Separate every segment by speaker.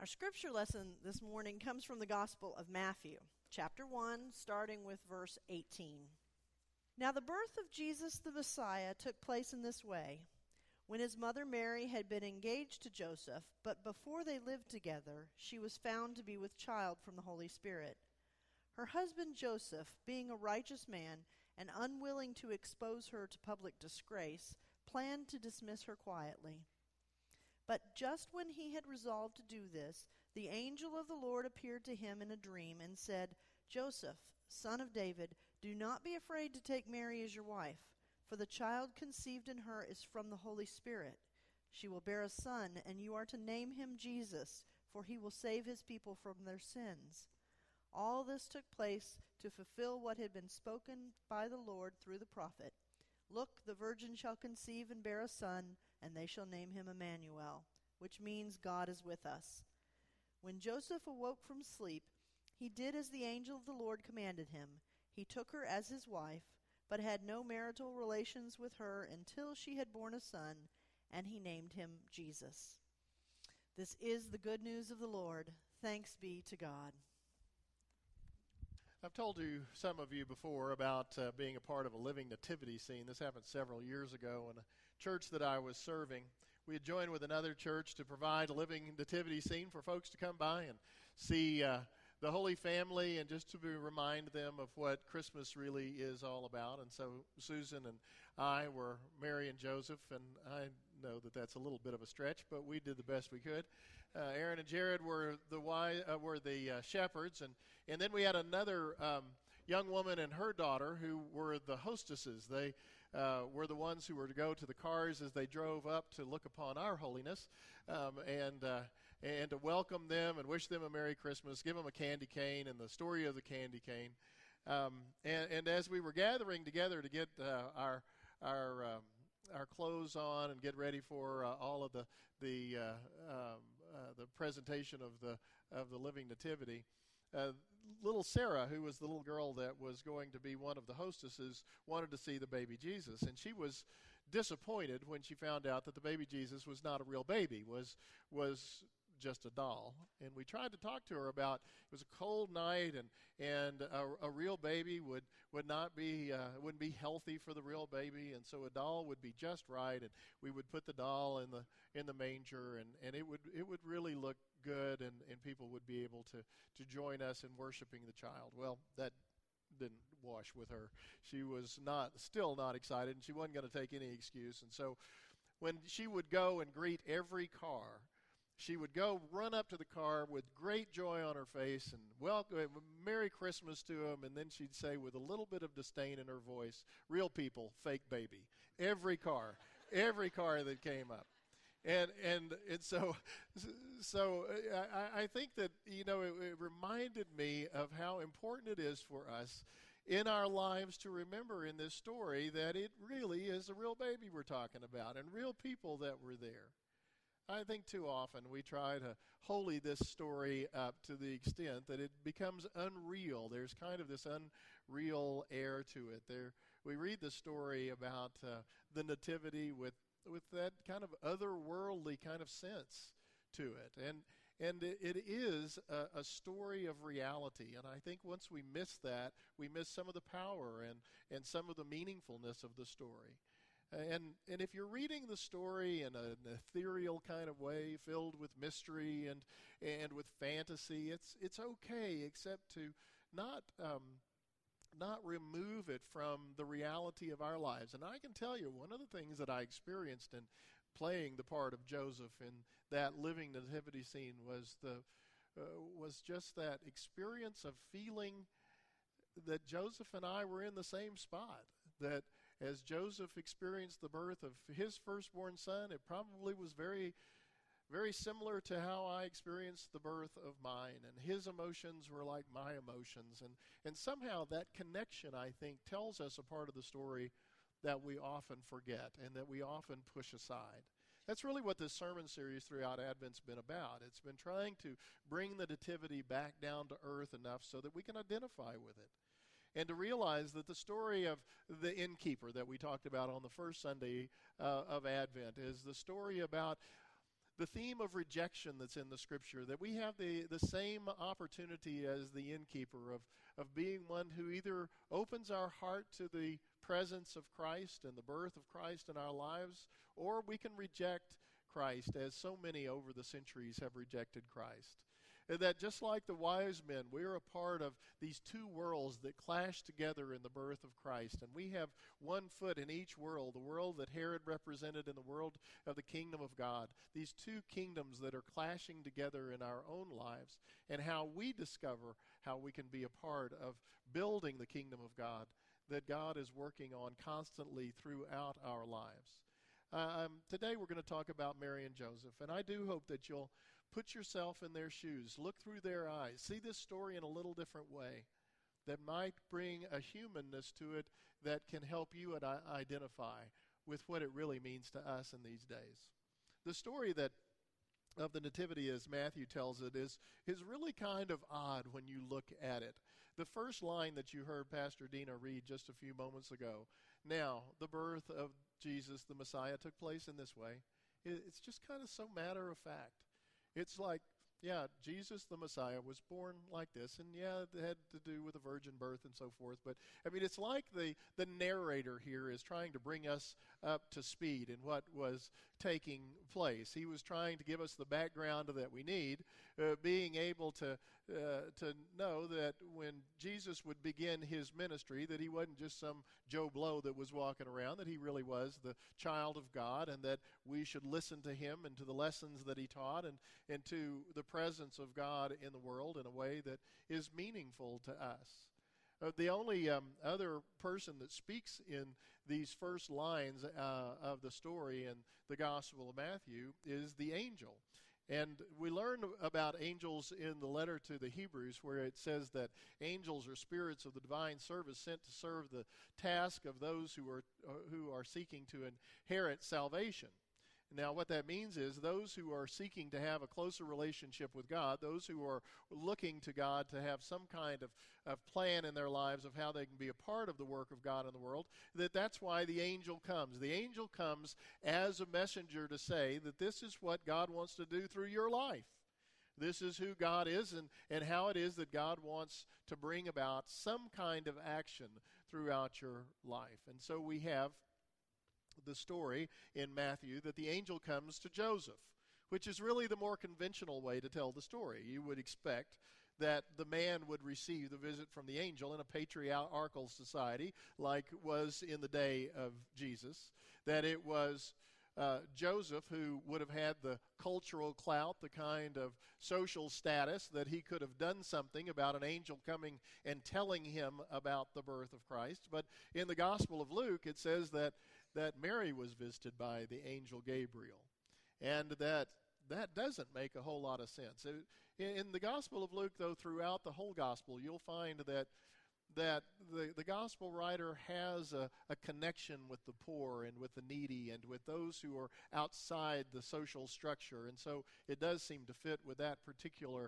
Speaker 1: Our scripture lesson this morning comes from the Gospel of Matthew, chapter 1, starting with verse 18. Now the birth of Jesus the Messiah took place in this way. When his mother Mary had been engaged to Joseph, but before they lived together, she was found to be with child from the Holy Spirit. Her husband Joseph, being a righteous man and unwilling to expose her to public disgrace, planned to dismiss her quietly. But just when he had resolved to do this, the angel of the Lord appeared to him in a dream and said, Joseph, son of David, do not be afraid to take Mary as your wife, for the child conceived in her is from the Holy Spirit. She will bear a son, and you are to name him Jesus, for he will save his people from their sins. All this took place to fulfill what had been spoken by the Lord through the prophet. Look, the virgin shall conceive and bear a son, and they shall name him Emmanuel, which means God is with us. When Joseph awoke from sleep, he did as the angel of the Lord commanded him. He took her as his wife, but had no marital relations with her until she had borne a son, and he named him Jesus. This is the good news of the Lord. Thanks be to God.
Speaker 2: I've told you, some of you before, about being a part of a living nativity scene. This happened several years ago in a church that I was serving. We had joined with another church to provide a living nativity scene for folks to come by and see the Holy Family and just to remind them of what Christmas really is all about. And so Susan and I were Mary and Joseph, and I know that that's a little bit of a stretch, but we did the best we could. Aaron and Jared were the shepherds, and then we had another young woman and her daughter who were the hostesses. They were the ones who were to go to the cars as they drove up to look upon our holiness and to welcome them and wish them a Merry Christmas, give them a candy cane and the story of the candy cane. And as we were gathering together to get our clothes on and get ready for all of the presentation of the Living Nativity, little Sarah, who was the little girl that was going to be one of the hostesses, wanted to see the baby Jesus. And she was disappointed when she found out that the baby Jesus was not a real baby, was just a doll. And we tried to talk to her about it was a cold night and a real baby wouldn't be healthy for the real baby, and so a doll would be just right, and we would put the doll in the manger, and it would really look good, and people would be able to join us in worshiping the child. Well, that didn't wash with her. She was still not excited, and she wasn't going to take any excuse. And so when she would go and greet every car, she would go run up to the car with great joy on her face and welcome, Merry Christmas to them, and then she'd say with a little bit of disdain in her voice, real people, fake baby. Every car that came up. And so I think that, it reminded me of how important it is for us in our lives to remember in this story that it really is a real baby we're talking about and real people that were there. I think too often we try to holy this story up to the extent that it becomes unreal. There's kind of this unreal air to it. We read the story about the nativity with that kind of otherworldly kind of sense to it. And it is a story of reality. And I think once we miss that, we miss some of the power and some of the meaningfulness of the story. And if you're reading the story in an ethereal kind of way, filled with mystery and with fantasy, it's okay, except to not remove it from the reality of our lives. And I can tell you, one of the things that I experienced in playing the part of Joseph in that living nativity scene was just that experience of feeling that Joseph and I were in the same spot. That as Joseph experienced the birth of his firstborn son, it probably was very, very similar to how I experienced the birth of mine. And his emotions were like my emotions. And somehow that connection, I think, tells us a part of the story that we often forget and that we often push aside. That's really what this sermon series throughout Advent's been about. It's been trying to bring the nativity back down to earth enough so that we can identify with it. And to realize that the story of the innkeeper that we talked about on the first Sunday of Advent is the story about the theme of rejection that's in the Scripture, that we have the same opportunity as the innkeeper of being one who either opens our heart to the presence of Christ and the birth of Christ in our lives, or we can reject Christ, as so many over the centuries have rejected Christ. And that just like the wise men, we're a part of these two worlds that clash together in the birth of Christ. And we have one foot in each world, the world that Herod represented and the world of the kingdom of God. These two kingdoms that are clashing together in our own lives, and how we discover how we can be a part of building the kingdom of God that God is working on constantly throughout our lives. Today we're going to talk about Mary and Joseph, and I do hope that you'll put yourself in their shoes, look through their eyes, see this story in a little different way that might bring a humanness to it that can help you identify with what it really means to us in these days. The story that of the Nativity, as Matthew tells it, is really kind of odd when you look at it. The first line that you heard Pastor Dina read just a few moments ago, now, the birth of Jesus, the Messiah, took place in this way. It's just kind of so matter of fact. It's like, yeah, Jesus the Messiah was born like this, and yeah, it had to do with a virgin birth and so forth. But, I mean, it's like the narrator here is trying to bring us up to speed in what was taking place. He was trying to give us the background that we need, being able to know that when Jesus would begin his ministry, that he wasn't just some Joe Blow that was walking around, that he really was the child of God, and that we should listen to him and to the lessons that he taught, and to the presence of God in the world in a way that is meaningful to us. The only other person that speaks in these first lines of the story in the Gospel of Matthew is the angel. And we learn about angels in the letter to the Hebrews, where it says that angels are spirits of the divine service sent to serve the task of those who are seeking to inherit salvation. Now, what that means is those who are seeking to have a closer relationship with God, those who are looking to God to have some kind of plan in their lives of how they can be a part of the work of God in the world, that's why the angel comes. The angel comes as a messenger to say that this is what God wants to do through your life. This is who God is, and how it is that God wants to bring about some kind of action throughout your life. And so we have the story in Matthew that the angel comes to Joseph, which is really the more conventional way to tell the story. You would expect that the man would receive the visit from the angel in a patriarchal society like was in the day of Jesus, that it was Joseph who would have had the cultural clout, the kind of social status that he could have done something about an angel coming and telling him about the birth of Christ. But in the Gospel of Luke, it says that Mary was visited by the angel Gabriel, and that doesn't make a whole lot of sense. In the Gospel of Luke, though, throughout the whole Gospel, you'll find that the Gospel writer has a connection with the poor and with the needy and with those who are outside the social structure, and so it does seem to fit with that particular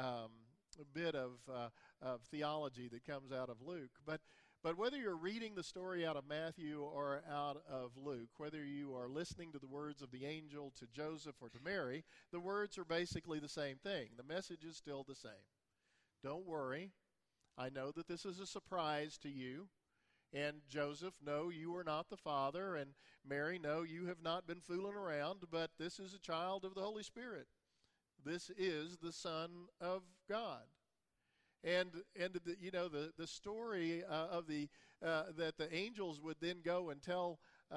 Speaker 2: bit of theology that comes out of Luke. But whether you're reading the story out of Matthew or out of Luke, whether you are listening to the words of the angel to Joseph or to Mary, the words are basically the same thing. The message is still the same. Don't worry. I know that this is a surprise to you. And Joseph, no, you are not the father. And Mary, no, you have not been fooling around, but this is a child of the Holy Spirit. This is the Son of God. And the story of that the angels would then go and tell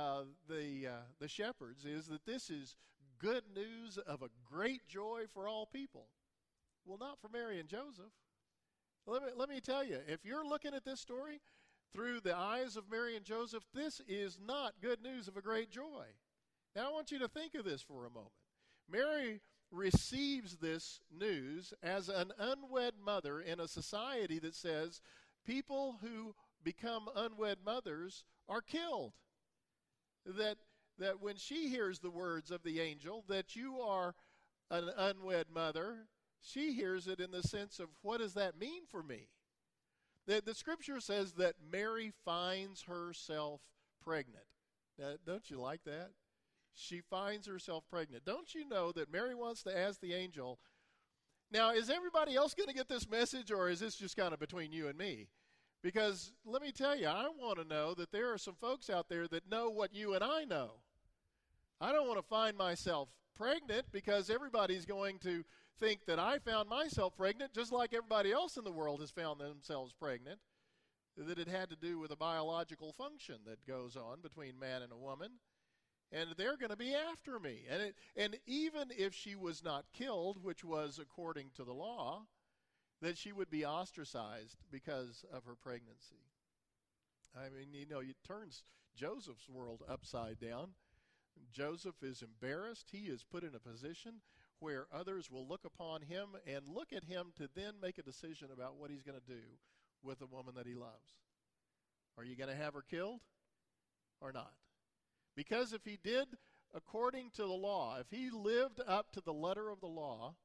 Speaker 2: the shepherds is that this is good news of a great joy for all people. Well, not for Mary and Joseph. Let me tell you, if you're looking at this story through the eyes of Mary and Joseph, this is not good news of a great joy. Now I want you to think of this for a moment. Mary receives this news as an unwed mother in a society that says people who become unwed mothers are killed. That when she hears the words of the angel that you are an unwed mother, she hears it in the sense of, what does that mean for me? The scripture says that Mary finds herself pregnant. Now, don't you like that? she finds herself pregnant. Don't you know that Mary wants to ask the angel, now, is everybody else going to get this message, or is this just kind of between you and me? Because let me tell you, I want to know that there are some folks out there that know what you and I know. I don't want to find myself pregnant because everybody's going to think that I found myself pregnant just like everybody else in the world has found themselves pregnant, that it had to do with a biological function that goes on between man and a woman, and they're going to be after me. And even if she was not killed, which was according to the law, that she would be ostracized because of her pregnancy. I mean, it turns Joseph's world upside down. Joseph is embarrassed. He is put in a position where others will look upon him and look at him to then make a decision about what he's going to do with the woman that he loves. Are you going to have her killed or not? Because if he did according to the law, if he lived up to the letter of the law,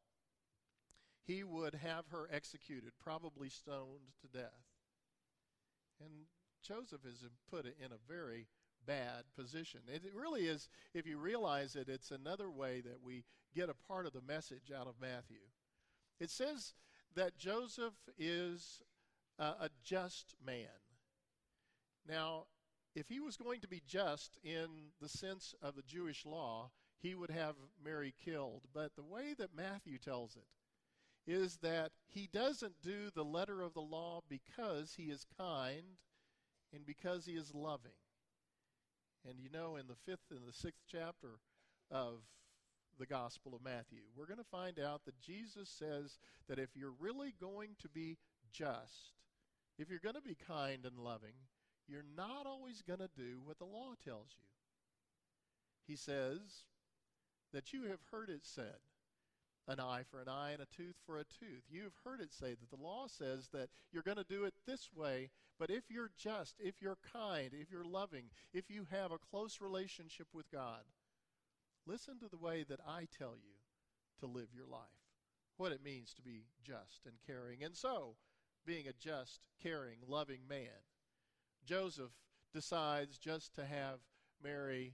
Speaker 2: he would have her executed, probably stoned to death. And Joseph is put in a very bad position. It really is, if you realize it, it's another way that we get a part of the message out of Matthew. It says that Joseph is a just man. Now, if he was going to be just in the sense of the Jewish law, he would have Mary killed. But the way that Matthew tells it is that he doesn't do the letter of the law because he is kind and because he is loving. And in the 5th and the 6th chapter of the Gospel of Matthew, we're going to find out that Jesus says that if you're really going to be just, if you're going to be kind and loving, you're not always going to do what the law tells you. He says that you have heard it said, an eye for an eye and a tooth for a tooth. You've heard it say that the law says that you're going to do it this way, but if you're just, if you're kind, if you're loving, if you have a close relationship with God, listen to the way that I tell you to live your life, what it means to be just and caring. And so, being a just, caring, loving man, Joseph decides just to have Mary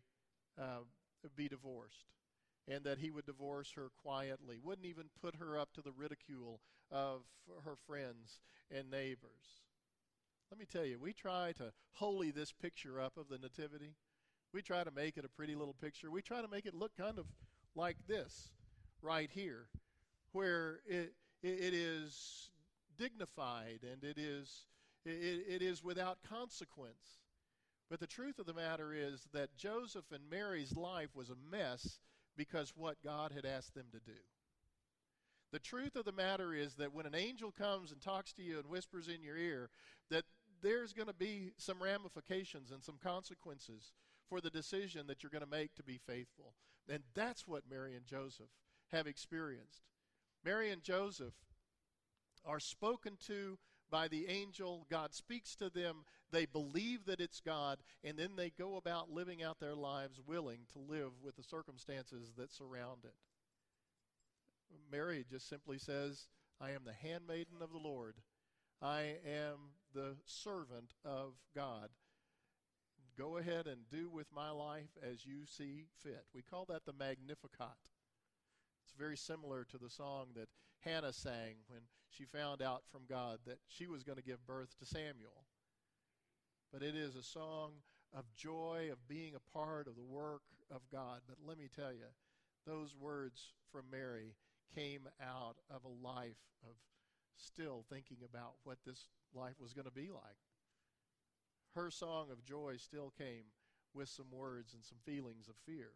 Speaker 2: be divorced, and that he would divorce her quietly, wouldn't even put her up to the ridicule of her friends and neighbors. Let me tell you, we try to holy this picture up of the Nativity. We try to make it a pretty little picture. We try to make it look kind of like this right here, where it is dignified and it is without consequence. But the truth of the matter is that Joseph and Mary's life was a mess because what God had asked them to do. The truth of the matter is that when an angel comes and talks to you and whispers in your ear, that there's going to be some ramifications and some consequences for the decision that you're going to make to be faithful. And that's what Mary and Joseph have experienced. Mary and Joseph are spoken to by the angel. God speaks to them. They believe that it's God, and then they go about living out their lives willing to live with the circumstances that surround it. Mary just simply says, I am the handmaiden of the Lord. I am the servant of God. Go ahead and do with my life as you see fit. We call that the Magnificat. It's very similar to the song that Hannah sang when she found out from God that she was going to give birth to Samuel. But it is a song of joy, of being a part of the work of God. But let me tell you, those words from Mary came out of a life of still thinking about what this life was going to be like. Her song of joy still came with some words and some feelings of fear.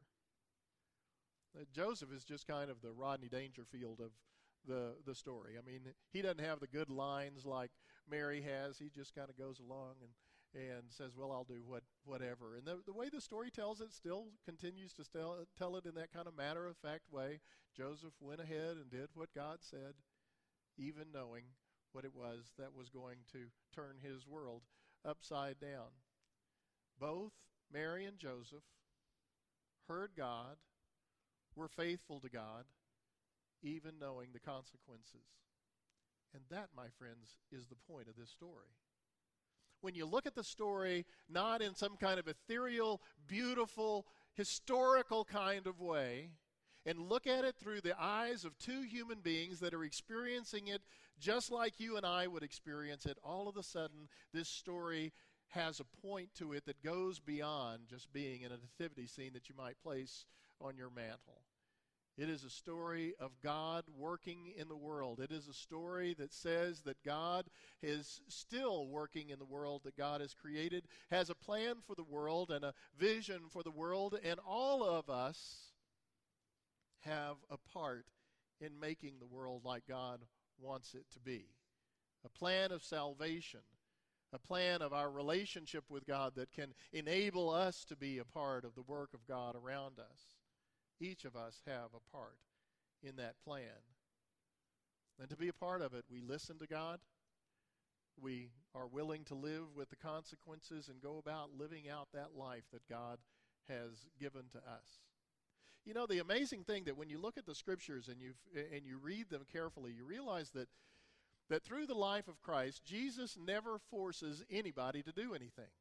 Speaker 2: Joseph is just kind of the Rodney Dangerfield of the story. I mean, he doesn't have the good lines like Mary has. He just kind of goes along and says, well, I'll do whatever. And the way the story tells it still continues to tell it in that kind of matter-of-fact way. Joseph went ahead and did what God said, even knowing what it was that was going to turn his world upside down. Both Mary and Joseph heard God, were faithful to God, even knowing the consequences. And that, my friends, is the point of this story. When you look at the story, not in some kind of ethereal, beautiful, historical kind of way and look at it through the eyes of two human beings that are experiencing it just like you and I would experience it, all of a sudden this story has a point to it that goes beyond just being in a nativity scene that you might place on your mantle. It is a story of God working in the world. It is a story that says that God is still working in the world that God has created, has a plan for the world and a vision for the world, and all of us have a part in making the world like God wants it to be. A plan of salvation, a plan of our relationship with God that can enable us to be a part of the work of God around us. Each of us have a part in that plan. And to be a part of it, we listen to God. We are willing to live with the consequences and go about living out that life that God has given to us. You know, the amazing thing that when you look at the scriptures and you read them carefully, you realize that through the life of Christ, Jesus never forces anybody to do anything.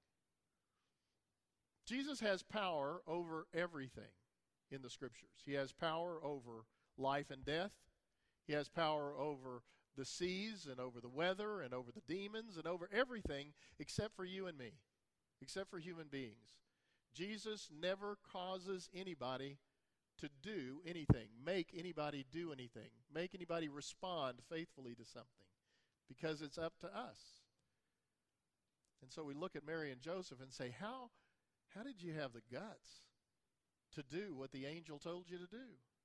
Speaker 2: Jesus has power over everything in the scriptures. He has power over life and death. He has power over the seas and over the weather and over the demons and over everything except for you and me, except for human beings. Jesus never causes anybody to do anything, make anybody do anything, make anybody respond faithfully to something, because it's up to us. And so we look at Mary and Joseph and say, how did you have the guts to do what the angel told you to do?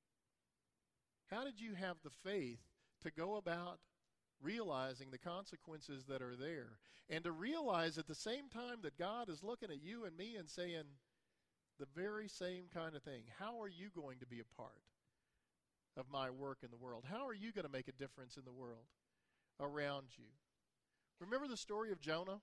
Speaker 2: How did you have the faith to go about realizing the consequences that are there, and to realize at the same time that God is looking at you and me and saying the very same kind of thing? How are you going to be a part of my work in the world? How are you going to make a difference in the world around you? Remember the story of Jonah?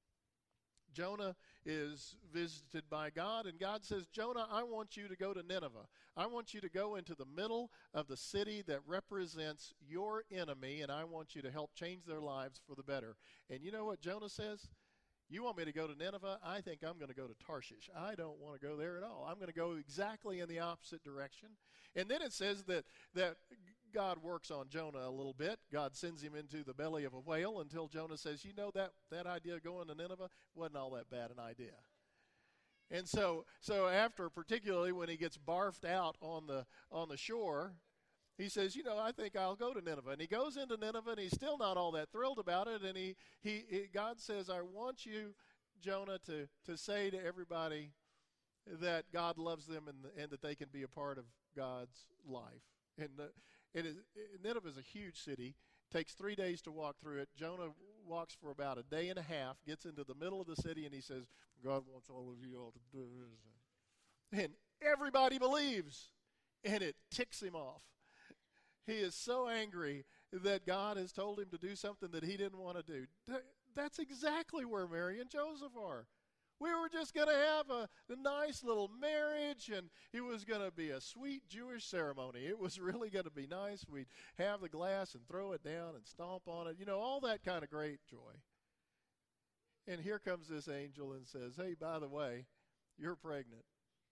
Speaker 2: Jonah is visited by God, and God says, Jonah, I want you to go to Nineveh. I want you to go into the middle of the city that represents your enemy, and I want you to help change their lives for the better. And you know what Jonah says? You want me to go to Nineveh? I think I'm going to go to Tarshish. I don't want to go there at all. I'm going to go exactly in the opposite direction. And then it says that God works on Jonah a little bit. God sends him into the belly of a whale until Jonah says, you know, that idea of going to Nineveh wasn't all that bad an idea. And so after, particularly when he gets barfed out on the shore, he says, you know, I think I'll go to Nineveh. And he goes into Nineveh, and he's still not all that thrilled about it. And God says, I want you, Jonah, to say to everybody that God loves them and that they can be a part of God's life. And Nineveh is a huge city. Takes 3 days to walk through it. Jonah walks for about a day and a half, gets into the middle of the city, and he says, God wants all of you all to do this. And everybody believes, and it ticks him off. He is so angry that God has told him to do something that he didn't want to do. That's exactly where Mary and Joseph are. We were just going to have a nice little marriage, and it was going to be a sweet Jewish ceremony. It was really going to be nice. We'd have the glass and throw it down and stomp on it, you know, all that kind of great joy. And here comes this angel and says, hey, by the way, you're pregnant.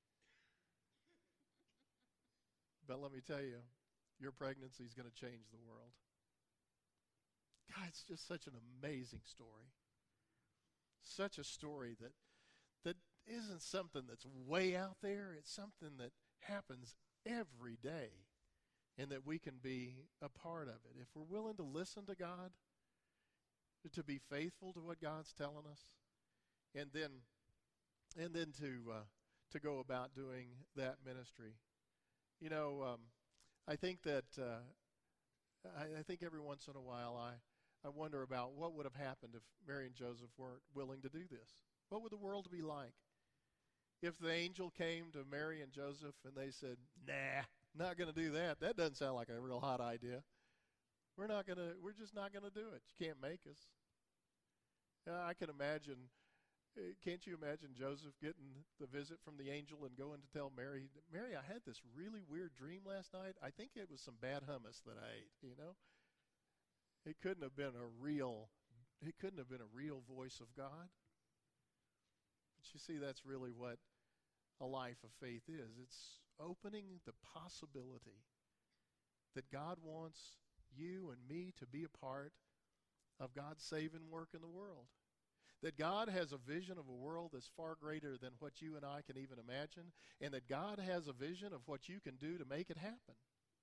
Speaker 2: But let me tell you, your pregnancy is going to change the world. God, it's just such an amazing story. Such a story that isn't something that's way out there. It's something that happens every day, and that we can be a part of it. If we're willing to listen to God, to be faithful to what God's telling us, and then to go about doing that ministry. You know, I think that I think every once in a while I wonder about what would have happened if Mary and Joseph weren't willing to do this. What would the world be like if the angel came to Mary and Joseph and they said, nah, not going to do that. That doesn't sound like a real hot idea. We're just not going to do it. You can't make us. I can imagine, can't you imagine Joseph getting the visit from the angel and going to tell Mary, Mary, I had this really weird dream last night. I think it was some bad hummus that I ate, you know? It couldn't have been a real voice of God. But you see, that's really what a life of faith is. It's opening the possibility that God wants you and me to be a part of God's saving work in the world. That God has a vision of a world that's far greater than what you and I can even imagine, and that God has a vision of what you can do to make it happen.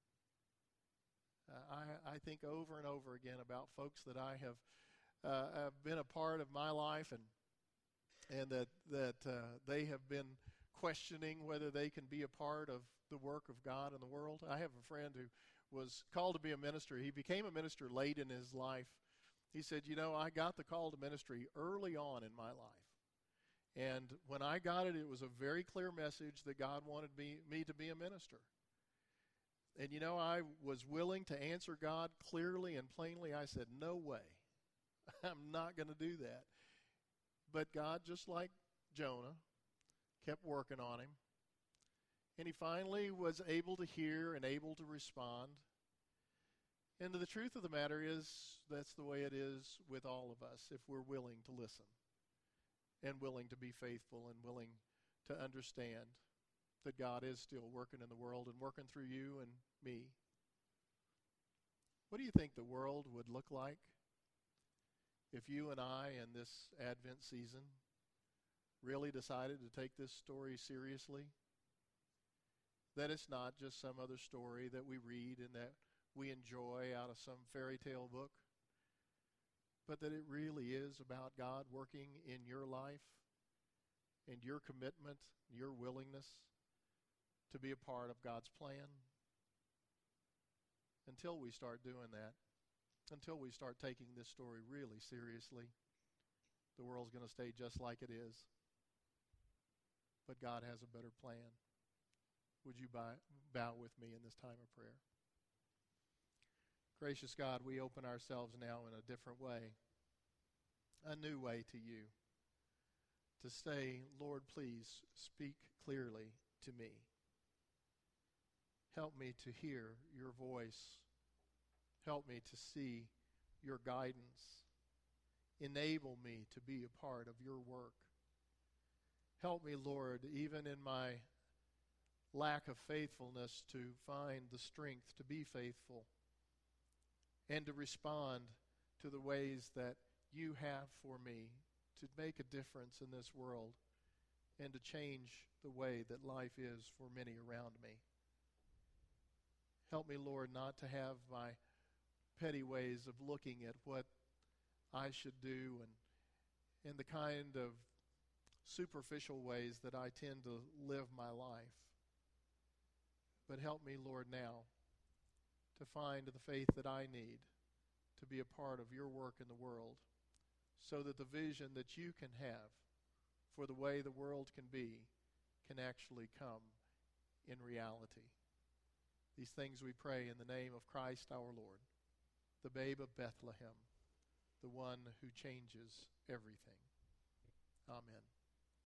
Speaker 2: I think over and over again about folks that I have been a part of my life, and that they have been questioning whether they can be a part of the work of God in the world. I have a friend who was called to be a minister. He became a minister late in his life. He said, I got the call to ministry early on in my life. And when I got it, it was a very clear message that God wanted me to be a minister. And I was willing to answer God clearly and plainly. I said, no way. I'm not going to do that. But God, just like Jonah, kept working on him. And he finally was able to hear and able to respond. And the truth of the matter is, that's the way it is with all of us if we're willing to listen and willing to be faithful and willing to understand that God is still working in the world and working through you and me. What do you think the world would look like if you and I in this Advent season really decided to take this story seriously? That it's not just some other story that we read and that we enjoy out of some fairy tale book, but that it really is about God working in your life and your commitment, your willingness to be a part of God's plan. Until we start doing that, until we start taking this story really seriously, the world's going to stay just like it is. But God has a better plan. Would you bow with me in this time of prayer? Gracious God, we open ourselves now in a different way, a new way to you, to say, Lord, please speak clearly to me. Help me to hear your voice. Help me to see your guidance. Enable me to be a part of your work. Help me, Lord, even in my lack of faithfulness, to find the strength to be faithful and to respond to the ways that you have for me to make a difference in this world and to change the way that life is for many around me. Help me, Lord, not to have my petty ways of looking at what I should do and the kind of superficial ways that I tend to live my life. But help me, Lord, now to find the faith that I need to be a part of your work in the world, so that the vision that you can have for the way the world can be can actually come in reality. These things we pray in the name of Christ our Lord, the babe of Bethlehem, the one who changes everything. Amen.